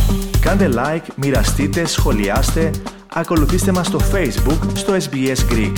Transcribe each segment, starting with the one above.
Κάντε like, μοιραστείτε, σχολιάστε, ακολουθήστε μας στο Facebook, στο SBS Greek.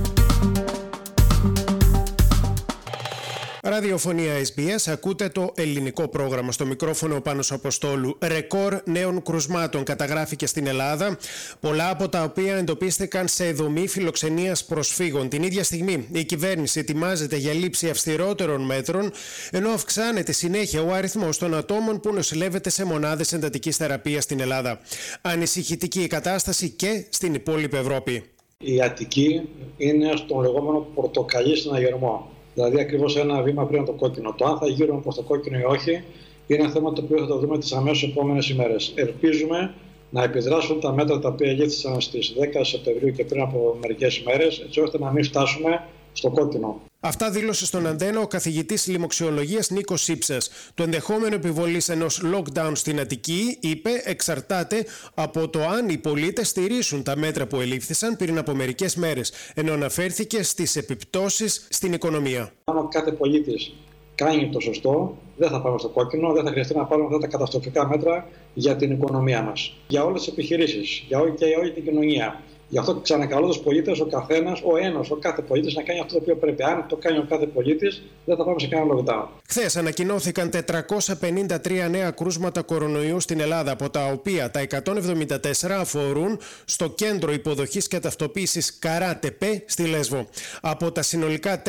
Ραδιοφωνία SBS, ακούτε το ελληνικό πρόγραμμα. Στο μικρόφωνο ο Πάνος Αποστόλου. Ρεκόρ νέων κρουσμάτων καταγράφηκε στην Ελλάδα, πολλά από τα οποία εντοπίστηκαν σε δομή φιλοξενίας προσφύγων. Την ίδια στιγμή η κυβέρνηση ετοιμάζεται για λήψη αυστηρότερων μέτρων, ενώ αυξάνεται συνέχεια ο αριθμός των ατόμων που νοσηλεύεται σε μονάδες εντατικής θεραπείας στην Ελλάδα. Ανησυχητική η κατάσταση και στην υπόλοιπη Ευρώπη. Η Αττική είναι στον λεγόμενο πορτοκαλί συναγερμό. Δηλαδή, ακριβώς ένα βήμα πριν από το κόκκινο. Το αν θα γύρουμε προς το κόκκινο ή όχι είναι ένα θέμα το οποίο θα το δούμε τις αμέσως επόμενες ημέρες. Ελπίζουμε να επιδράσουν τα μέτρα τα οποία λήφθησαν στις 10 Σεπτεμβρίου και πριν από μερικές ημέρες, έτσι ώστε να μην φτάσουμε στο κόκκινο. Αυτά δήλωσε στον Αντένα ο καθηγητής λοιμοξιολογίας Νίκος Σύψας. Το ενδεχόμενο επιβολής ενός lockdown στην Αττική, είπε, εξαρτάται από το αν οι πολίτες στηρίσουν τα μέτρα που ελήφθησαν πριν από μερικές μέρες, ενώ αναφέρθηκε στις επιπτώσεις στην οικονομία. Αν κάθε πολίτης κάνει το σωστό, δεν θα πάμε στο κόκκινο, δεν θα χρειαστεί να πάρουμε αυτά τα καταστροφικά μέτρα για την οικονομία μας. Για όλες τις επιχειρήσεις, για όλη την κοινωνία. Γι' αυτό ξανακαλώ τους πολίτες, ο καθένας, ο κάθε πολίτης να κάνει αυτό το οποίο πρέπει. Αν το κάνει ο κάθε πολίτης, δεν θα πάμε σε κανένα lockdown. Χθες ανακοινώθηκαν 453 νέα κρούσματα κορονοϊού στην Ελλάδα, από τα οποία τα 174 αφορούν στο κέντρο υποδοχής και ταυτοποίησης Καρά-Τεπέ στη Λέσβο. Από τα συνολικά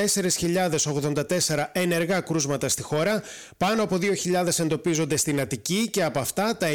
4.084 ενεργά κρούσματα στη χώρα, πάνω από 2.000 εντοπίζονται στην Αττική και από αυτά τα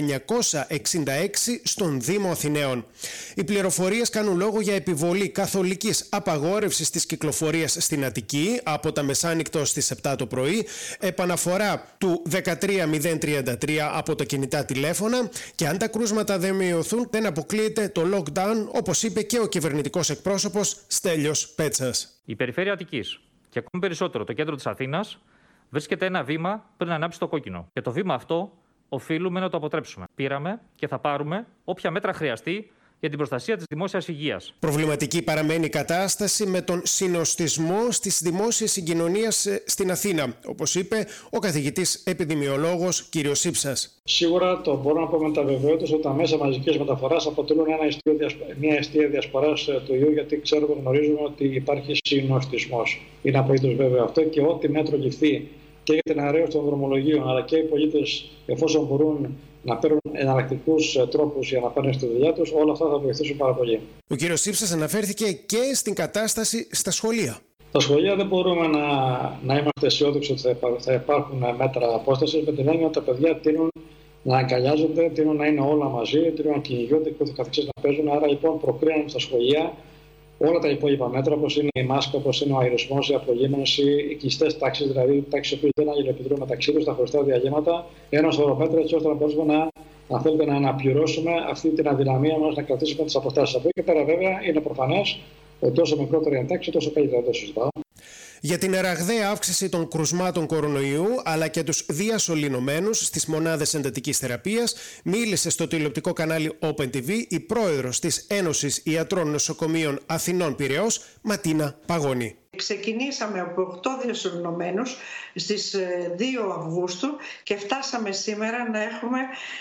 966 στον Δήμο Αθηναίων. Οι πληροφορίες κάνουν λόγο για επιβολή καθολικής απαγόρευσης της κυκλοφορίας στην Αττική από τα μεσάνυχτο στις 7 το πρωί, επαναφορά του 13033 από τα κινητά τηλέφωνα και αν τα κρούσματα δεν μειωθούν δεν αποκλείεται το lockdown, όπως είπε και ο κυβερνητικός εκπρόσωπος Στέλιος Πέτσας. Η περιφέρεια Αττικής και ακόμη περισσότερο το κέντρο της Αθήνας βρίσκεται ένα βήμα πριν ανάψει το κόκκινο. Και το βήμα αυτό οφείλουμε να το αποτρέψουμε. Πήραμε και θα πάρουμε όποια μέτρα χρειαστεί για την προστασία της δημόσιας υγείας. Προβληματική παραμένει η κατάσταση με τον συνοστισμό στις δημόσιες συγκοινωνίες στην Αθήνα, όπως είπε ο καθηγητής επιδημιολόγος κ. Σύψας. Σίγουρα το μπορώ να πω με τα βεβαιότητας ότι τα μέσα μαζικής μεταφοράς αποτελούν μια αιστεία διασποράς του ιού, γιατί ξέρουμε, γνωρίζουμε ότι υπάρχει συνοστισμός. Είναι απολύτως βέβαιο αυτό και ό,τι μέτρο ληφθεί και για την αραίωση των δρομολογίων, αλλά και οι πολίτες, εφόσον μπορούν να παίρνουν εναλλακτικούς τρόπους για να πάνε στη δουλειά τους, όλα αυτά θα βοηθήσουν πάρα πολύ. Ο κ. Σύψας αναφέρθηκε και στην κατάσταση στα σχολεία. Στα σχολεία δεν μπορούμε να είμαστε αισιόδοξοι ότι θα υπάρχουν μέτρα απόστασης, με την έννοια ότι τα παιδιά τείνουν να αγκαλιάζονται, τείνουν να είναι όλα μαζί, τείνουν να κυνηγιούνται και ούτω καθεξής να παίζουν. Άρα λοιπόν προκρίνουμε στα σχολεία όλα τα υπόλοιπα μέτρα, όπως είναι η μάσκα, όπως είναι ο αερισμός, η απολύμανση, οι κλειστές τάξεις, δηλαδή τάξεις που δεν αλληλεπιδρούν μεταξύ τους, τα χωριστά διαλύματα, ένα σωρό μέτρα, έτσι ώστε να μπορούμε να αναπληρώσουμε αυτή την αδυναμία μας να κρατήσουμε τις αποστάσεις. Από εκεί και πέρα, βέβαια, είναι προφανές ότι όσο μικρότερη είναι τάξη, τόσο καλύτερα το συζητάω. Για την ραγδαία αύξηση των κρουσμάτων κορονοϊού αλλά και τους διασωληνωμένους στις μονάδες εντατικής θεραπείας, μίλησε στο τηλεοπτικό κανάλι Open TV η πρόεδρος της Ένωσης Ιατρών Νοσοκομείων Αθηνών Πειραιώς, Ματίνα Παγώνη. Ξεκινήσαμε από 8 διασωληνωμένους στις 2 Αυγούστου και φτάσαμε σήμερα να έχουμε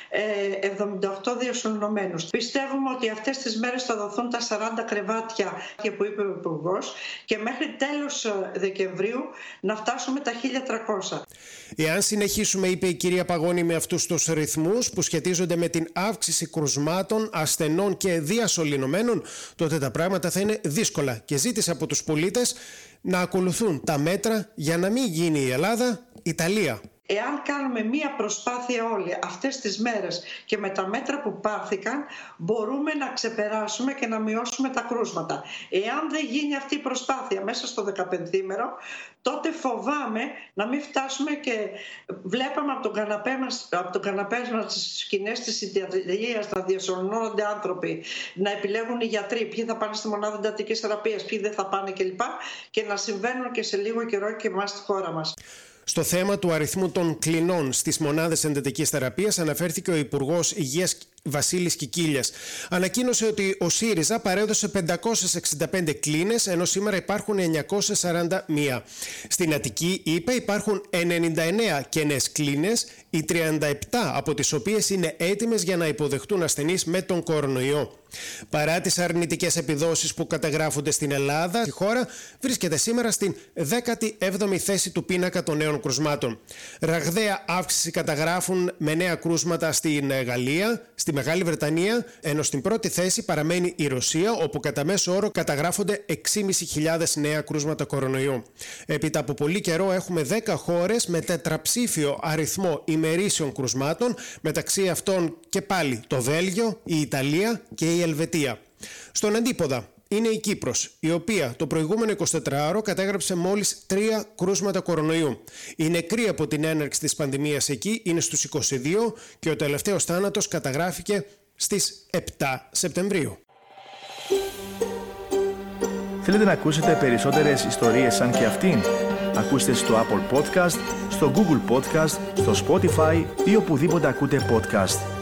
78 διασωληνωμένους. Πιστεύουμε ότι αυτές τις μέρες θα δοθούν τα 40 κρεβάτια που είπε ο Υπουργός και μέχρι τέλος Δεκεμβρίου να φτάσουμε τα 1.300. Εάν συνεχίσουμε, είπε η κυρία Παγώνη, με αυτούς τους ρυθμούς που σχετίζονται με την αύξηση κρουσμάτων, ασθενών και διασωληνωμένων, τότε τα πράγματα θα είναι δύσκολα και ζήτησε από τους πολίτες να ακολουθούν τα μέτρα για να μην γίνει η Ελλάδα Ιταλία. Εάν κάνουμε μία προσπάθεια όλοι αυτές τις μέρες και με τα μέτρα που πάρθηκαν, μπορούμε να ξεπεράσουμε και να μειώσουμε τα κρούσματα. Εάν δεν γίνει αυτή η προσπάθεια μέσα στο 15ήμερο, τότε φοβάμαι να μην φτάσουμε και βλέπαμε από τον καναπέ μας στις σκηνές της Ιταλίας να διασωληνώνονται άνθρωποι, να επιλέγουν οι γιατροί ποιοι θα πάνε στη μονάδα εντατικής θεραπείας, ποιοι δεν θα πάνε κλπ. Και να συμβαίνουν και σε λίγο καιρό και εμάς στη χώρα μας. Στο θέμα του αριθμού των κλινών στις μονάδες εντατικής θεραπείας αναφέρθηκε ο Υπουργός Υγείας Βασίλης Κικίλιας, ανακοίνωσε ότι ο ΣΥΡΙΖΑ παρέδωσε 565 κλίνες, ενώ σήμερα υπάρχουν 941. Στην Αττική, είπε, υπάρχουν 99 κενές κλίνες, οι 37 από τις οποίες είναι έτοιμες για να υποδεχτούν ασθενείς με τον κορονοϊό. Παρά τις αρνητικές επιδόσεις που καταγράφονται στην Ελλάδα, η χώρα βρίσκεται σήμερα στην 17η θέση του πίνακα των νέων κρουσμάτων. Ραγδαία αύξηση καταγράφουν με νέα κρούσματα στην Γαλλία, στη Μεγάλη Βρετανία, ενώ στην πρώτη θέση παραμένει η Ρωσία, όπου κατά μέσο όρο καταγράφονται 6.500 νέα κρούσματα κορονοϊού. Έπειτα από πολύ καιρό έχουμε 10 χώρες με τετραψήφιο αριθμό ημερήσιων κρουσμάτων, μεταξύ αυτών και πάλι το Βέλγιο, η Ιταλία και η Ελβετία. Στον αντίποδα είναι η Κύπρος, η οποία το προηγούμενο 24ωρο κατέγραψε μόλις 3 κρούσματα κορονοϊού. Οι νεκροί από την έναρξη της πανδημίας εκεί είναι στους 22 και ο τελευταίος θάνατος καταγράφηκε στις 7 Σεπτεμβρίου. Θέλετε να ακούσετε περισσότερες ιστορίες σαν και αυτήν? Ακούστε στο Apple Podcast, στο Google Podcast, στο Spotify ή οπουδήποτε ακούτε podcast.